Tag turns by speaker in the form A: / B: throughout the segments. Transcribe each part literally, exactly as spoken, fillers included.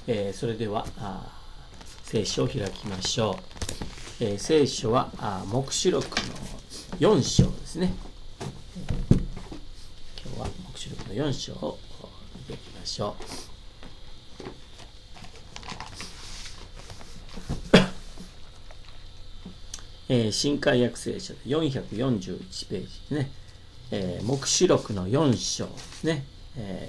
A: えー、それでは聖書を開きましょう。えー、聖書は黙示録のよん章ですね。今日は黙示録のよん章を見ていきましょう。えー、新海訳聖書でよんひゃくよんじゅういちページですね。えー、黙示録のよん章ですね。え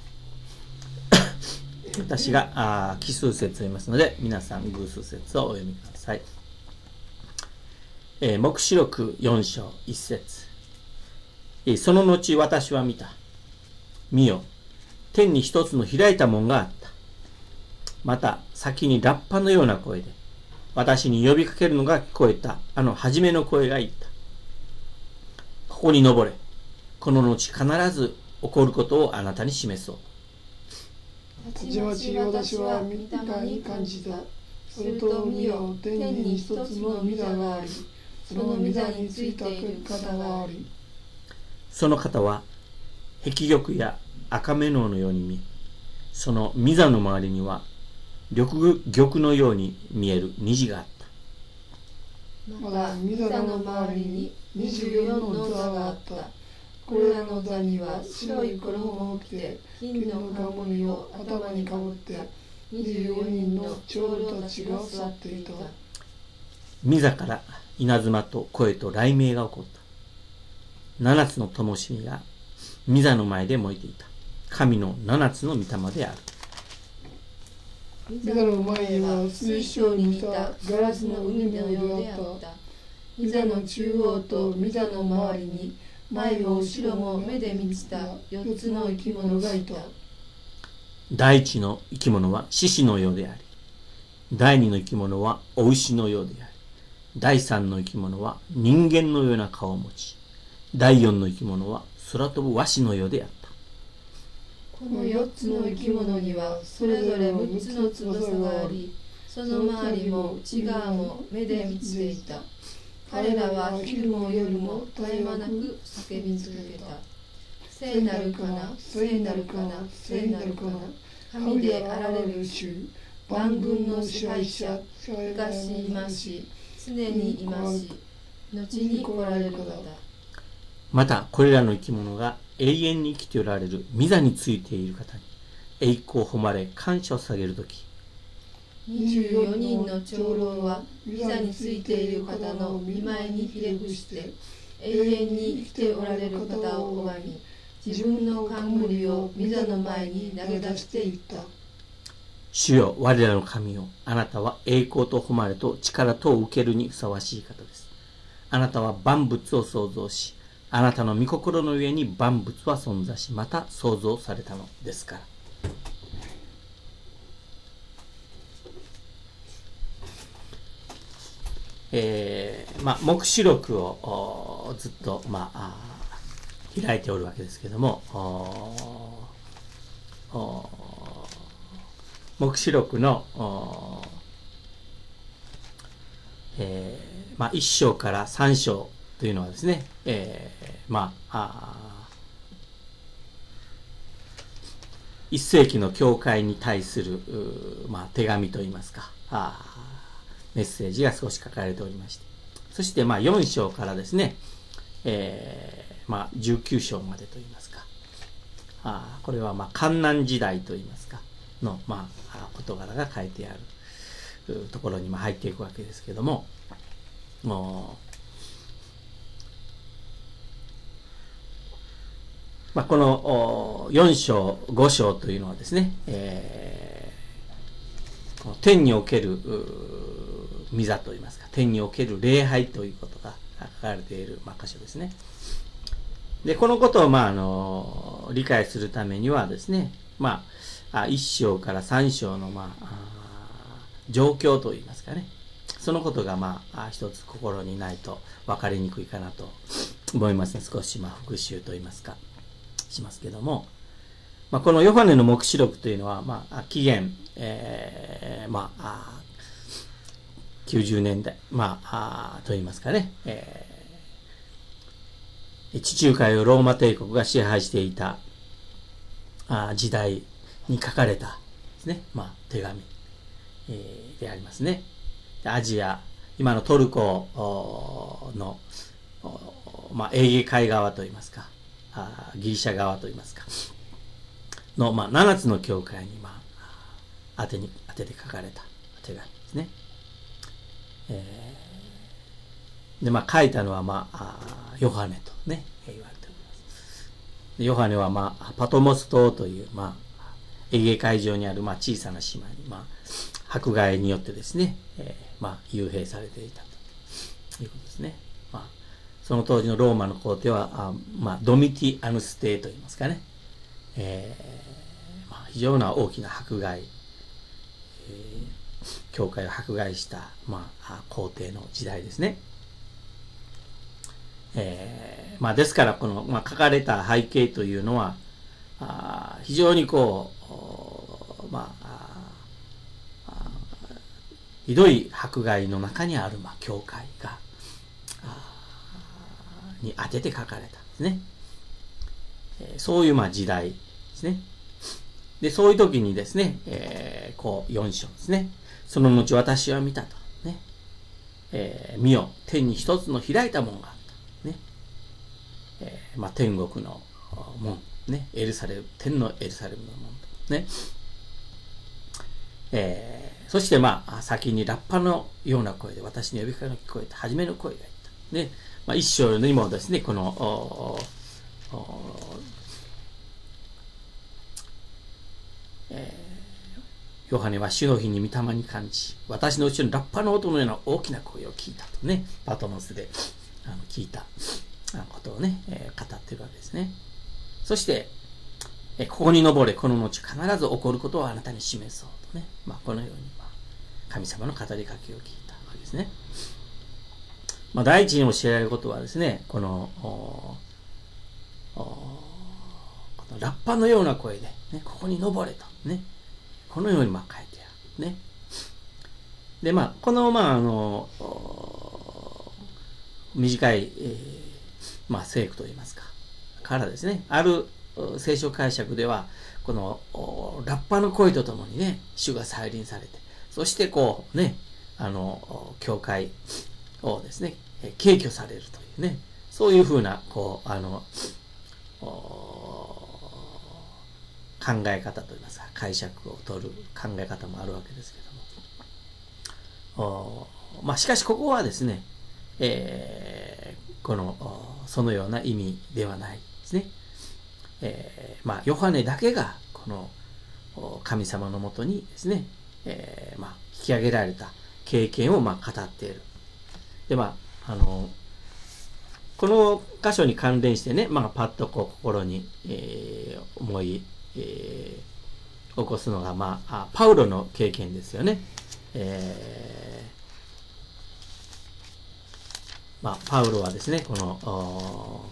A: ー、私があ奇数節を読みますので、皆さん偶数節をお読みください。えー、黙示録よん章いち節。えー、その後私は見た。見よ、天に一つの開いた門があった。また先にラッパのような声で、私に呼びかけるのが聞こえた。あの初めの声が言った。ここに登れ。この後必ず起こることをあなたに示そう。
B: たちまち私は御霊に感じた。すると見よ、天に一つの御座があり、その御座についている方があり、
A: その方は碧玉や赤目ののように見え、その御座の周りには玉のように見える虹があった。
B: また御座の周りににじゅうよんの座があった。これらの座には白い衣を着て、金の冠を頭にかぶって、にじゅうよにんの長老たちが座っていた。
A: 御座から稲妻と声と雷鳴が起こった。七つの灯火が御座の前で燃えていた。神の七つの御霊である。
B: 御座の前には水晶に似たガラスの海のようであった。御座の中央と御座の周りに前も後ろも目で満ちた四つの生き物がいた。
A: 第一の生き物は獅子のようであり、第二の生き物はお牛のようであり、第三の生き物は人間のような顔を持ち、第四の生き物は空飛ぶ和紙のようであった。
B: この四つの生き物にはそれぞれ六つの翼があり、その周りも内側も目で満ちていた。彼らは昼も夜も絶え間なく叫び続けた。聖なるかな、聖なるかな、聖なるかな、神であられる主、万軍の支配者、昔いまし、常にいまし、後に来られる方。
A: またこれらの生き物が永遠に生きておられる御座についている方に栄光を誉れ感謝を捧げるとき、
B: にじゅうよにんの長老は御座についている方の御前にひれ伏して永遠に生きておられる方を拝み、自分の冠を御座の前に投げ出していった。
A: 主よ、我らの神よ、あなたは栄光と誉れと力とを受けるにふさわしい方です。あなたは万物を創造し、あなたの御心の上に万物は存在し、また創造されたのですから。えー、まあ、黙示録をずっと、まあ、開いておるわけですけども、黙示録の、えーまあ、いっ章からさん章というのはですね、えー、まあ、いっ世紀の教会に対する、まあ、手紙といいますか、あメッセージが少し書かれておりまして、そしてまあよん章からですね、えー、まあじゅうきゅう章までといいますか、あこれはまあ観難時代といいますかのまあ事柄が書いてあるところにまあ入っていくわけですけども、もうまあこのよん章ご章というのはですね、えー、天における御座といいますか、天における礼拝ということが書かれている、まあ、箇所ですね。で、このことを、まあ、あの、理解するためにはですね、まあ、いっ章からさん章の、まあ、状況といいますかね、そのことが、まあ、一つ心にないと分かりにくいかなと思いますね。少し、まあ、復習といいますか、しますけども、まあ、このヨハネの黙示録というのは、まあ、紀元、えー、まあ、きゅうじゅうねんだい、まあ、あと言いますかね、えー、地中海をローマ帝国が支配していたあ時代に書かれたですね、まあ、手紙、えー、でありますね。アジア、今のトルコの、まあ、エーゲ海側といいますか、あギリシャ側といいますか、の、まあ、ななつの教会に、まあ、宛てに、宛てて書かれた手紙ですね。えー、で、まあ、書いたのは、まあ、ヨハネとね、言われております。ヨハネは、まあ、パトモス島という、まあ、エーゲ海上にある、まあ、小さな島に、まあ、迫害によってですね、えー、まあ、幽閉されていたということですね。まあ、その当時のローマの皇帝は、あまあ、ドミティアヌス帝といいますかね、えーまあ、非常な大きな迫害、えー、教会を迫害した、まあ、皇帝の時代ですね。えーまあ、ですからこの、まあ、書かれた背景というのはあ非常にこう、まあ、あひどい迫害の中にある、まあ、教会がに当てて書かれたんですね。えー、そういうまあ時代ですね。で、そういう時にですね、えー、こうよん章ですね。その後私は見たと。ね。えー、見よ、天に一つの開いた門があった。ね。えー、まあ天国の門。ね。エルサレム、天のエルサレムの門。ね。えー、そしてまあ、先にラッパのような声で私に呼びかけが聞こえて、初めの声が言った。ね。まあ一章にもですね、この、おおえー、ヨハネは主の日に御霊に感じ、私の後ろにラッパの音のような大きな声を聞いたとね、パトモスであの聞いたことをね、えー、語っているわけですね。そして、えー、ここに登れ、この後必ず起こることをあなたに示そうとね、まあ、このように、まあ、神様の語りかけを聞いたわけですね。まあ、第一に教えられることはですね、この、おおラッパのような声で、ね、ここに登れと、ね、このようにまあ書いてある。ね。で、まあ、この、まあ、あの、短い、えー、まあ、聖句といいますか、からですね、ある聖書解釈では、この、ラッパの声とともにね、主が再臨されて、そしてこう、ね、あの、教会をですね、敬挙されるというね、そういうふうな、こう、あの、考え方といいますか、解釈を取る考え方もあるわけですけども、まあ、しかしここはですね、えー、このそのような意味ではないですね。えー、まあヨハネだけがこの神様のもとにですね、えー、まあ引き上げられた経験をまあ語っている。で、まああのこの箇所に関連してね、まあパッとこう心に、えー、思いえー、起こすのが、まあ、パウロの経験ですよね。えーまあ、パウロはですね、この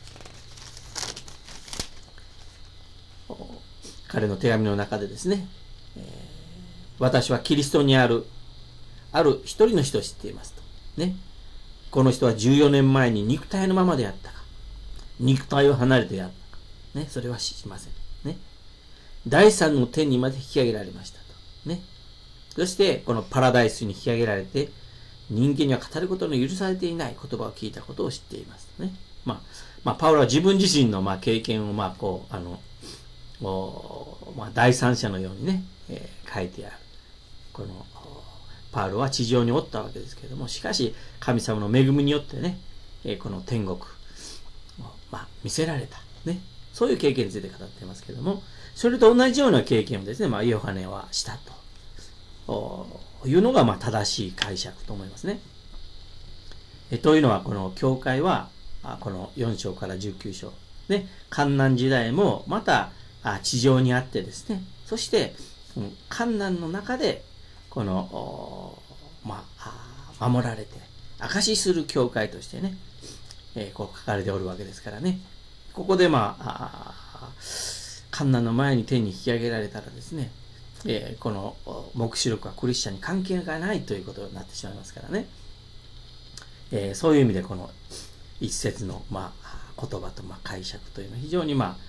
A: 彼の手紙の中でですね、えー、私はキリストにあるある一人の人を知っていますと。ね、この人はじゅうよねんまえに肉体のままであったか、肉体を離れてやったか、ね、それは知りません。ね。第三の天にまで引き上げられましたと。ね。そして、このパラダイスに引き上げられて、人間には語ることの許されていない言葉を聞いたことを知っています。ね。まあ、まあ、パウロは自分自身のまあ経験を、まあ、こう、あの、まあ、第三者のようにね、えー、書いてある。この、パウロは地上におったわけですけれども、しかし、神様の恵みによってね、えー、この天国を、まあ、見せられた。ね。そういう経験について語っていますけれども、それと同じような経験をですね、まあ、ヨハネはしたというのが、まあ、正しい解釈と思いますね。えというのは、この教会は、このよん章からじゅうきゅう章、ね、患難時代もまた地上にあってですね、そして、患難の中で、この、まあ、守られて、証しする教会としてね、えー、こう書かれておるわけですからね。ここでまあ、患難の前に天に引き上げられたらですね、えー、この黙示録はクリスチャンに関係がないということになってしまいますからね。えー、そういう意味でこの一節の、まあ、言葉とまあ解釈というのは非常にま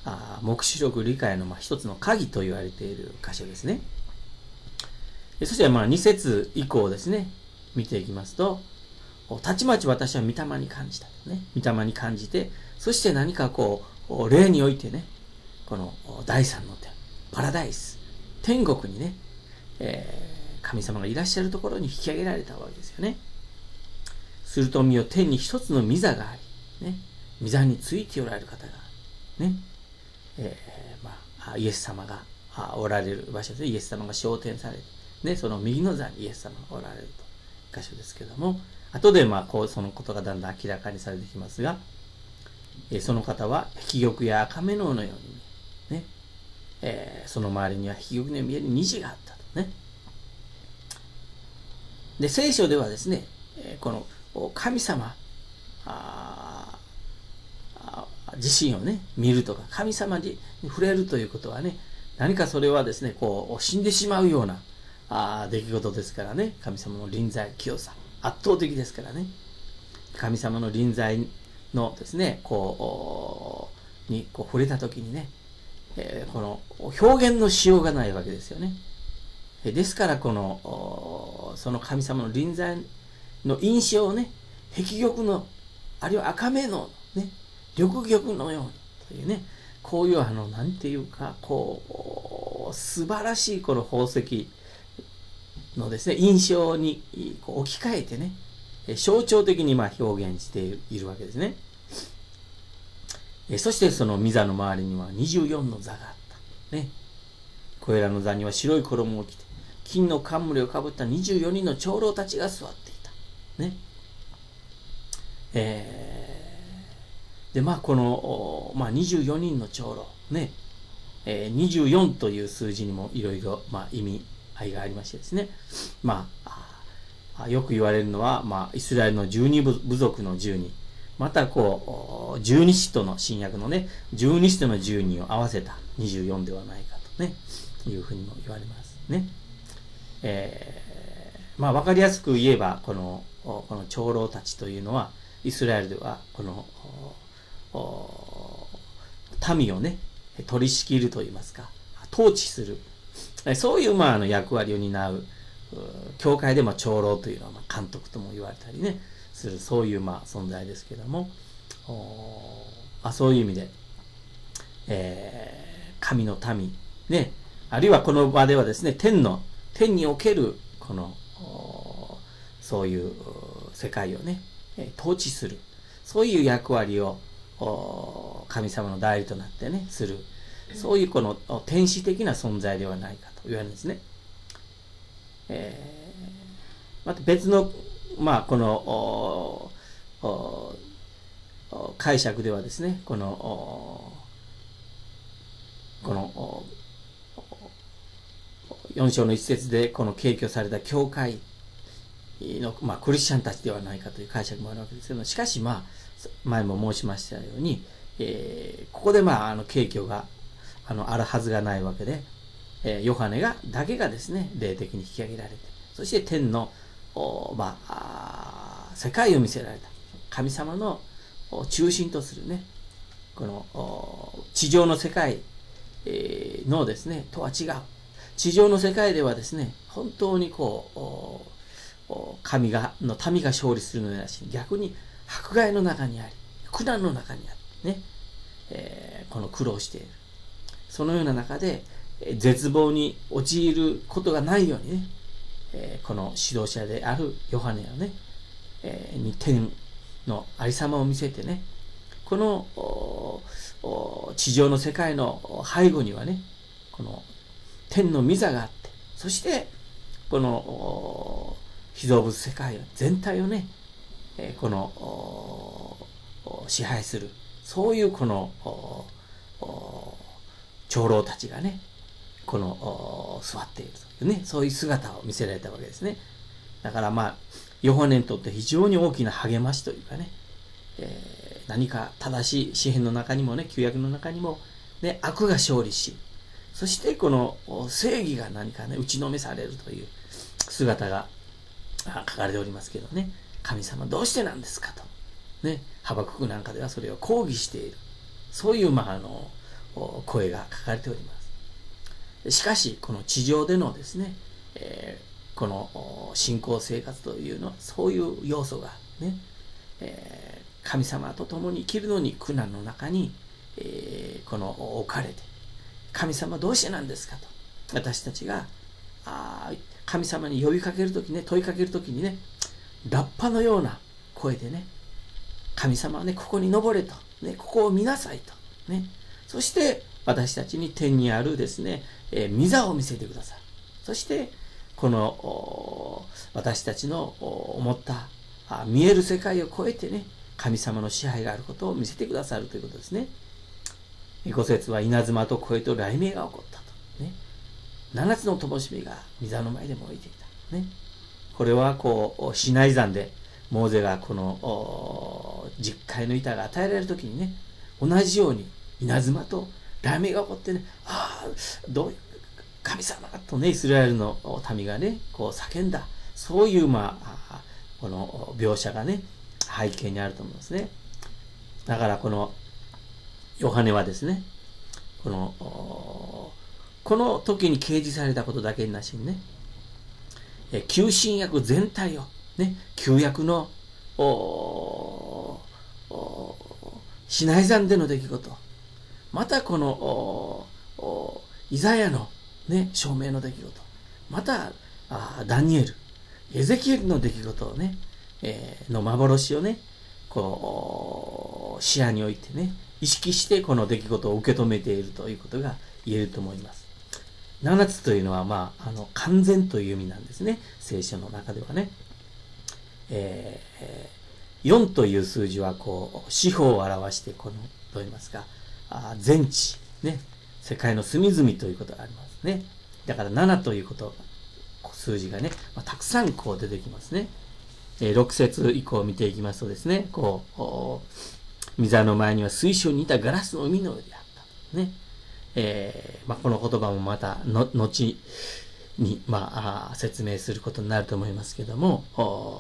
A: あ黙示録理解のまあ一つの鍵と言われている箇所ですね。そしてまあに節以降ですね、見ていきますと、たちまち私は御霊に感じた。ね、御霊に感じて、そして何かこう、霊においてね、この第三の天、パラダイス、天国にね、えー、神様がいらっしゃるところに引き上げられたわけですよね。すると見よ、天に一つの御座があり、ね、御座についておられる方が、ね、えー、まあ、イエス様がおられる場所でイエス様が昇天されて、ね、その右の座にイエス様がおられると箇所ですけども、後でまあこうそのことがだんだん明らかにされてきますが、えー、その方は碧玉や赤目ののようにね、えー、その周りには碧玉の見える虹があったとね。で、聖書ではですね、えー、この神様ああ自身をね見るとか神様に触れるということはね、何かそれはですねこう死んでしまうようなあ出来事ですからね。神様の臨在清さ圧倒的ですからね。神様の臨在のですねこうにこう触れた時にね、えー、この表現のしようがないわけですよね。ですからこのその神様の臨在の印象をね、碧玉のあるいは赤目のね緑玉のようにというね、こういうあのなんていうかこう素晴らしいこの宝石のですね印象にこう置き換えてね、象徴的にまあ表現しているわけですね。そしてその御座の周りにはにじゅうよんの座があったね。これらの座には白い衣を着て金の冠をかぶったにじゅうよにんの長老たちが座っていたね。えー、でまあこの、まあ、にじゅうよにんの長老ね、えー、にじゅうよんという数字にもいろいろまあ意味合いがありましてですね、まあよく言われるのは、まあ、イスラエルのじゅうに部族のじゅうに、またこう十二使徒の新約のね十二使徒のじゅうにを合わせたにじゅうよんではないかとねいうふうにも言われますね。えー、まあ分かりやすく言えばこのこの長老たちというのはイスラエルではこの民をね取り仕切るといいますか統治する、そういうまああの役割を担う教会でも長老というのはまあ監督とも言われたりねする、そういうまあ存在ですけども、あそういう意味で、えー、神の民ね、あるいはこの場ではですね天の天におけるこのそういう世界をね統治する、そういう役割を神様の代理となってねする、そういうこの天使的な存在ではないかと言われるんですね。えー、また別のまあこの解釈ではですね、このこのよん章の一節でこの敬虚された教会の、まあ、クリスチャンたちではないかという解釈もあるわけですけど、しかしまあ前も申しましたように、えー、ここでまああの敬虚があのあるはずがないわけで、えー、ヨハネがだけがですね霊的に引き上げられて、そして天のまあ世界を見せられた神様の中心とするねこの地上の世界のですねとは違う、地上の世界ではですね本当にこう神がの民が勝利するのではなしに、逆に迫害の中にあり苦難の中にありね、えー、この苦労している、そのような中で絶望に陥ることがないようにね、えー、この指導者であるヨハネをね、えー、に天のありさまを見せてね、この地上の世界の背後にはねこの天の御座があって、そしてこの被造物世界全体をねこの支配する、そういうこの長老たちがねこの座っているというね、そういう姿を見せられたわけですね。だからまあヨハネにとって非常に大きな励ましというかね、えー、何か正しい詩篇の中にもね旧約の中にも、ね、悪が勝利し、そしてこの正義が何かね打ちのめされるという姿が書かれておりますけどね、神様どうしてなんですかとね、ハバククなんかではそれを抗議している、そういうまああの声が書かれております。しかし、この地上でのですね、えー、この信仰生活というのは、そういう要素がね、えー、神様と共に生きるのに苦難の中に、えー、この置かれて、神様どうしてなんですかと、私たちがあ神様に呼びかけるときね、問いかけるときにね、ラッパのような声でね、神様はね、ここに登れと、ね、ここを見なさいと、ね、そして私たちに天にあるですね、えー、御座を見せてください。そしてこの私たちの思ったあ見える世界を超えてね、神様の支配があることを見せてくださるということですね。ご節は稲妻と声と雷鳴が起こったと、ね、七つの灯火が御座の前で燃えていた、ね、これはこうシナイ山でモーゼがこの十戒の板が与えられるときにね、同じように稲妻と雷鳴が起こってね、ああどういう神様とね、イスラエルの民がねこう叫んだ、そういうまあこの描写がね背景にあると思うんですね。だからこのヨハネはですね、このこの時に掲示されたことだけなしにね、旧新約全体をね、旧約のシナイ山での出来事、またこのイザヤのね証明の出来事、またダニエル、エゼキエルの出来事をね、えー、の幻をね、こう視野においてね、意識してこの出来事を受け止めているということが言えると思います。ななつというのは、まあ、あの完全という意味なんですね、聖書の中ではね。えー、よんという数字はこう四方を表して、このどう言いますか、あ全地、ね、世界の隅々ということがありますね。だからななということ数字がね、まあ、たくさんこう出てきますね。えー、ろく節以降を見ていきますとですね、こう御座の前には水晶に似たガラスの海のようであったね。えーまあ、この言葉もまたの後に、まあ、説明することになると思いますけども、お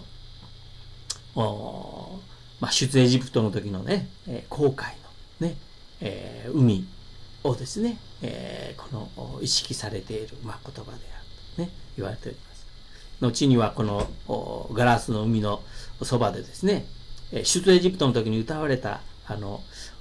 A: おまあ、出エジプトの時のね、えー、航海のね、えー、海をですね、えー、この意識されている、まあ、言葉であるとね言われております。後にはこのガラスの海のそばでですね、出エジプトの時に歌われたあの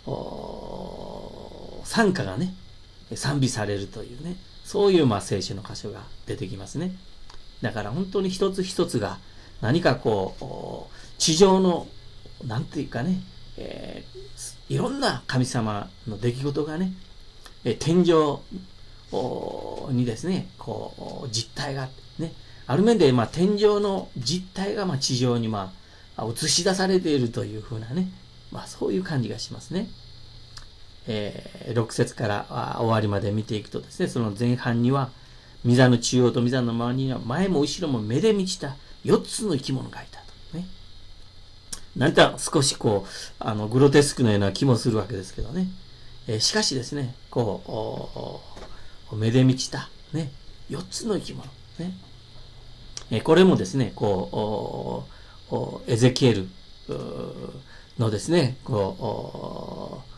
A: 賛歌がね賛美されるというね、そういうまあ聖書の箇所が出てきますね。だから本当に一つ一つが何かこう地上のなんていうかね、えー、いろんな神様の出来事がね、天井にですねこう実体がね、ある面でまあ天井の実体がまあ地上にまあ映し出されているというふうなね、まあそういう感じがしますね。えー、ろく節から終わりまで見ていくとですね、その前半には御座の中央と御座の周りには前も後ろも目で満ちたよっつの生き物がいたとね。なんか少しこうあのグロテスクのような気もするわけですけどね、えー、しかしですね、こう目で満ちたねよっつの生き物ね、えー、これもですねこうエゼキエルのですねこう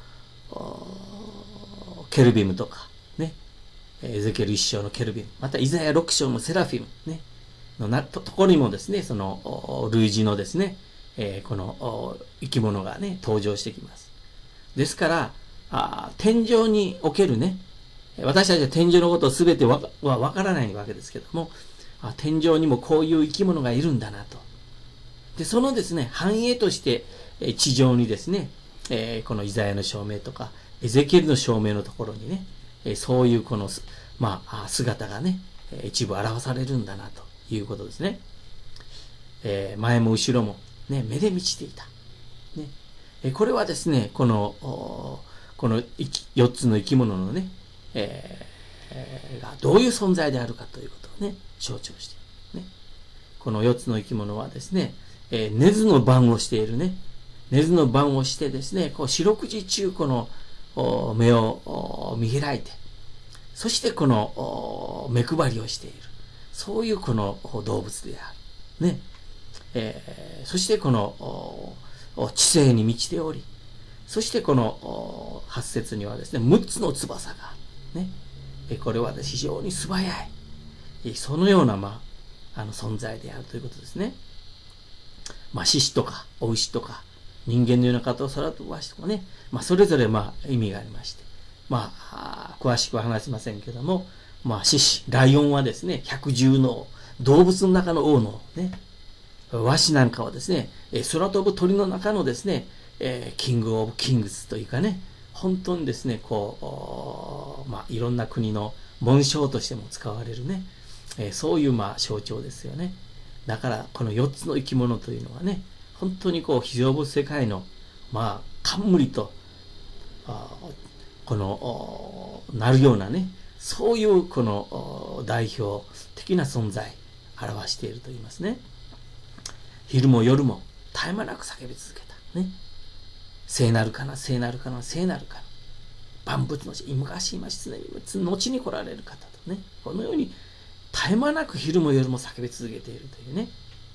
A: ケルビムとかね、エゼキエル一章のケルビム、またイザヤ六章のセラフィムねのな と, ところにもですね、その類似のですね、えー、この生き物がね登場してきます。ですからあ天井におけるね、私たちは天井のことを全てはわからないわけですけども、あ天井にもこういう生き物がいるんだなと。でそのですね繁栄として地上にですね、えー、このイザヤの証明とかエゼキエルの証明のところにね、えー、そういうこの、まあ、姿がね一部表されるんだなということですね。えー、前も後ろも、ね、目で満ちていた、ねえー、これはですねこのこのよっつの生き物のね、えー、がどういう存在であるかということをね象徴している、ね、このよっつの生き物はですね、えー、根津の番をしているね、根津の番をしてですね、こう四六時中この目を見開いて、そしてこの目配りをしている、そういうこの動物である、ねえー、そしてこの知性に満ちており、 そしてこのはち節にはですね、むっつの翼がね、これは非常に素早い、そのような、まあ、あの存在であるということですね。まあ、獅子とかお牛とか人間のような方を空飛ばしとかね、まあ、それぞれまあ意味がありまして、まあ、詳しくは話しませんけども、まあ、獅子、ライオンはですね、百獣の王、動物の中の王のね、ワシなんかはですね、空飛ぶ鳥の中のですね、えー、キングオブキングスというかね、本当にですね、こう、まあ、いろんな国の紋章としても使われるね、えー、そういうまあ象徴ですよね。だからこのよっつの生き物というのはね、本当にこう被造物世界のまあ冠とあこのなるようなね、そういうこの代表的な存在を表していると言いますね。昼も夜も絶え間なく叫び続けたね。聖なるかな、聖なるかな、聖なるかな。万物の昔今常に後に来られる方とね、このように絶え間なく昼も夜も叫び続けているというね。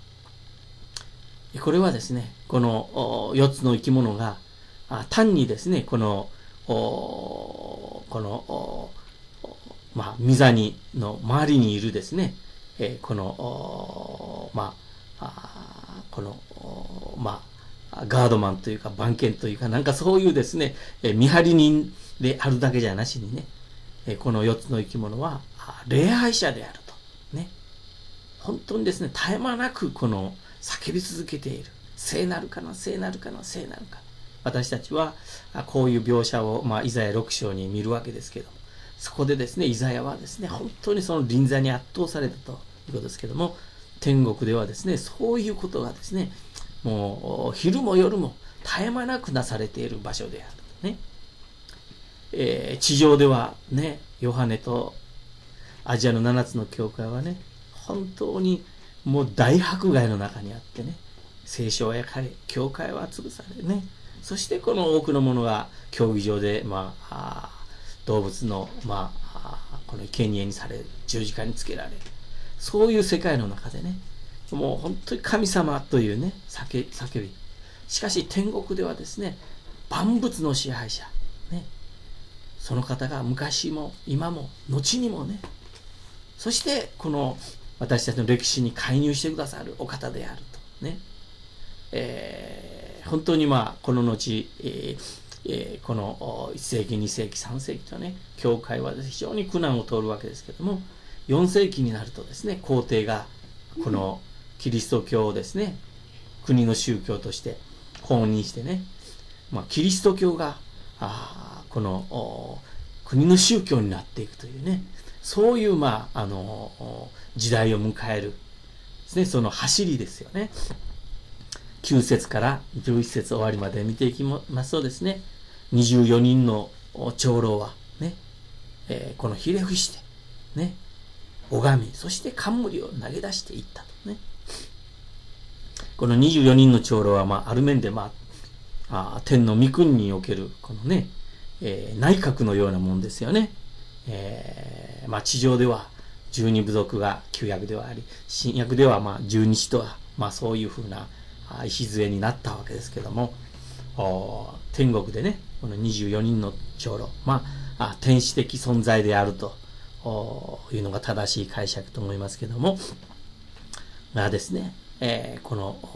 A: これはですね、このよっつの生き物が単にですね、このこのまあ御座にの周りにいるですね、このまあこのまあガードマンというか番犬というかなんかそういうですね、見張り人であるだけじゃなしにね、このよっつの生き物は礼拝者であるとね。本当にですね、絶え間なくこの叫び続けている。聖なるかな、聖なるかな、聖なるかな。私たちはこういう描写を、まあ、イザヤろく章に見るわけですけども、そこでですね、イザヤはですね、本当にその臨在に圧倒されたということですけども、天国ではですね、そういうことがですね、もう昼も夜も絶え間なくなされている場所である。ね。えー、地上ではね、ヨハネとアジアのななつの教会はね、本当にもう大迫害の中にあってね、聖書は焼かれ、教会は潰されね、そしてこの多くの者が競技場で、まあ、動物の、まあ、この生贄にされる、十字架につけられる、そういう世界の中でね、もう本当に神様というね、叫び、叫び。しかし天国ではですね、万物の支配者、ね、その方が昔も今も後にもね、そしてこの私たちの歴史に介入してくださるお方であるとね、えー、本当にまあこの後、えーえー、このいっせいきにせいきさんせいきとね、教会は非常に苦難を通るわけですけども、よんせいきになるとですね、皇帝がこのキリスト教をですね、国の宗教として公認してね、まあ、キリスト教があこの国の宗教になっていくというね、そういう、まあ、あの時代を迎えるですね、その走りですよね。きゅう節からじゅういち節終わりまで見ていきますとですね、にじゅうよにんの長老はね、えー、このひれ伏してね、拝み、そして冠を投げ出していったとね。このにじゅうよにんの長老は、まあ、ある面で、まあ、あ天の御国におけるこのね、えー、内閣のようなもんですよね。えー、まあ、地上では十二部族が旧約ではあり、新約ではまあ十二使徒は、まあ、そういうふうな礎になったわけですけども、天国でね、このにじゅうよにんの長老、まあ、天使的存在であるというのが正しい解釈と思いますけども、がですね、えー、こ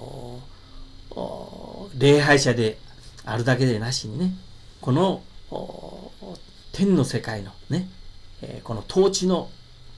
A: の礼拝者であるだけでなしにね、この天の世界のね、えー、この統治の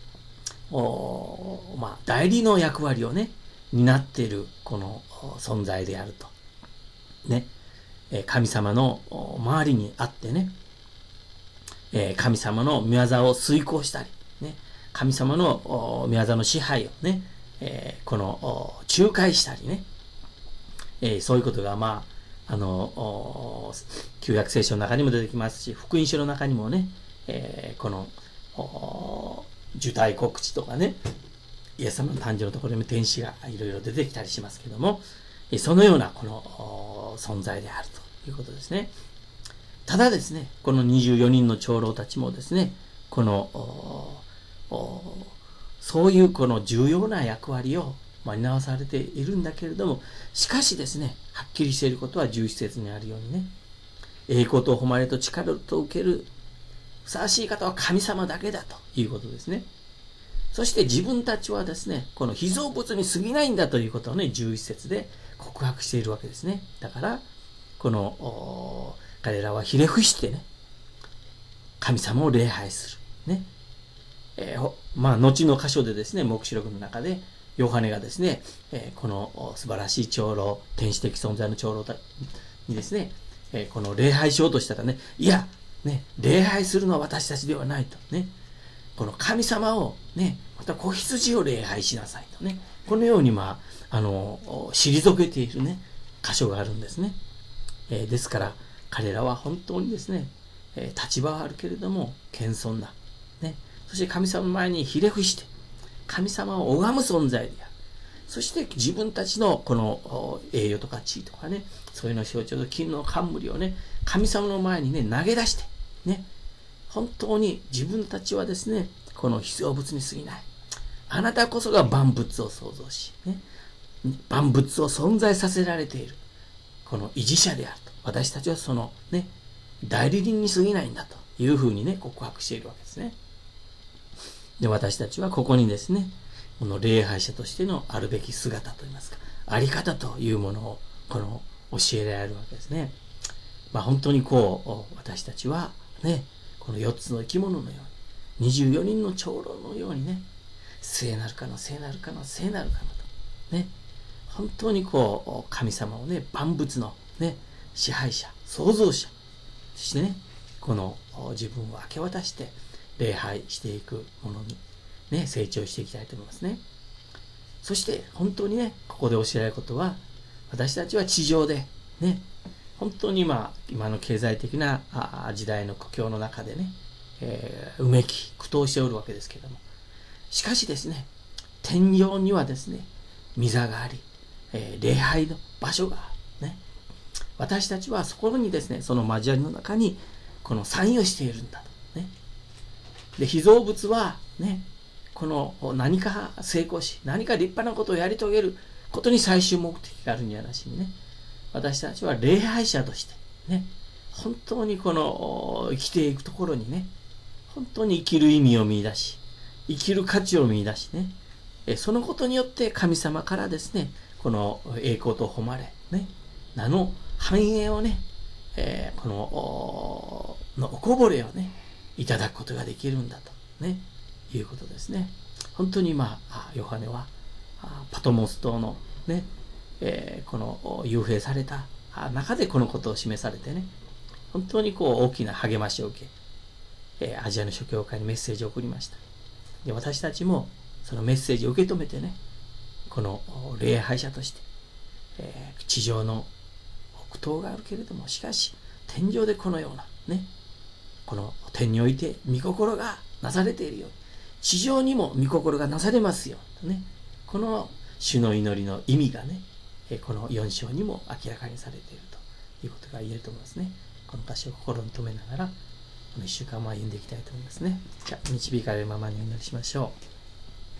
A: まあ、代理の役割をね、担っているこの存在であると。ね。神様の周りにあってね、神様の御業を遂行したり、ね、神様の御業の支配をね、この仲介したりね、そういうことが、まあ、あの、旧約聖書の中にも出てきますし、福音書の中にもね、この、受胎告知とかね、イエス様の誕生のところにも天使がいろいろ出てきたりしますけども、そのようなこの存在であるということですね。ただですね、このにじゅうよにんの長老たちもですね、このそういうこの重要な役割を担わされているんだけれども、しかしですね、はっきりしていることはじゅういち節にあるようにね、 栄光と誉れと力と受けるふさわしい方は神様だけだということですね。そして自分たちはですね、この被造物に過ぎないんだということをね、じゅういっ節で告白しているわけですね。だから、この、彼らはひれ伏してね、神様を礼拝する。ね。えー、まあ、後の箇所でですね、黙示録の中で、ヨハネがですね、えー、この素晴らしい長老、天使的存在の長老にですね、えー、この礼拝しようとしたらね、いや、ね、礼拝するのは私たちではないと。ね。この神様をね、また子羊を礼拝しなさいとね。このように、まあ、あの、退けているね、箇所があるんですね。えー、ですから、彼らは本当にですね、えー、立場はあるけれども、謙遜だ。ね。そして神様の前にひれ伏して、神様を拝む存在である。そして自分たちのこの栄誉とか地位とかね、そういうのを象徴する金の冠をね、神様の前にね、投げ出して、ね、本当に自分たちはですね、この被造物に過ぎない。あなたこそが万物を創造し、ね、万物を存在させられている。この維持者であると。私たちはそのね、代理人に過ぎないんだというふうにね、告白しているわけですね。で、私たちはここにですね、この礼拝者としてのあるべき姿といいますか、あり方というものを、この教えられるわけですね。まあ本当にこう、私たちはね、このよっつの生き物のように、にじゅうよにんの長老のようにね、聖なるかの聖なるかの聖なるかのと、ね、本当にこう、神様をね、万物のね、支配者、創造者、そしてね、この自分を明け渡して、礼拝していくものに、ね、成長していきたいと思いますね。そして本当にね、ここで教えられることは、私たちは地上でね、本当に今、今の経済的な時代の苦境の中でね、えー、うめき苦闘しておるわけですけれども、しかしですね、天上にはですね、御座があり、えー、礼拝の場所があるね。私たちはそこにですね、その交わりの中にこの参与しているんだとね。で、被造物はね、この何か成功し、何か立派なことをやり遂げることに最終目的があるんじゃなしにね、私たちは礼拝者としてね、本当にこの生きていくところにね、本当に生きる意味を見出し、生きる価値を見出しね、そのことによって神様からですね、この栄光と誉れ、ね、名の繁栄をね、えー、こののおこぼれをね、いただくことができるんだとね、いうことですね。本当に今、ヨハネはパトモス島のね、えー、この幽閉された中でこのことを示されてね、本当にこう大きな励ましを受け、えー、アジアの諸教会にメッセージを送りました。で、私たちもそのメッセージを受け止めてね、この礼拝者として、えー、地上の苦闘があるけれども、しかし天上でこのようなね、この天において御心がなされているように、地上にも御心がなされますよとね、この主の祈りの意味がね、このよん章にも明らかにされているということが言えると思いますね。この箇所を心に留めながら、このいっしゅうかんも歩んでいきたいと思いますね。じゃあ、導かれるままにお祈りしましょう。